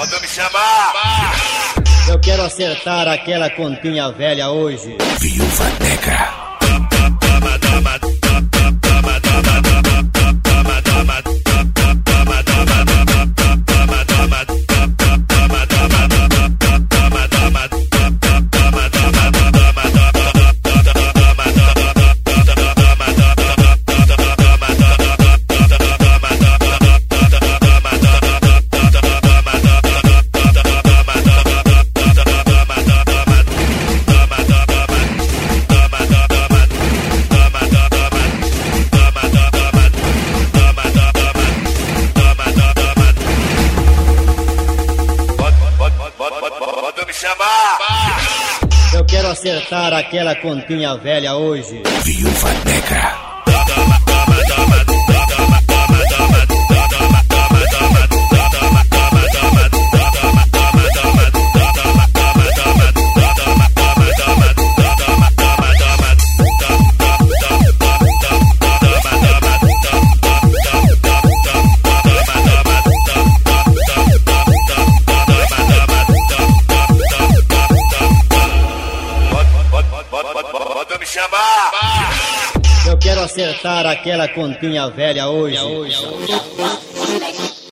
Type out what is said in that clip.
Pode me chamar. Eu quero acertar aquela continha velha hoje. Viúva Negra. Pode me chamar. Eu quero acertar aquela continha velha hoje. Viúva Negra. Pode me chamar. Eu quero acertar aquela continha velha hoje.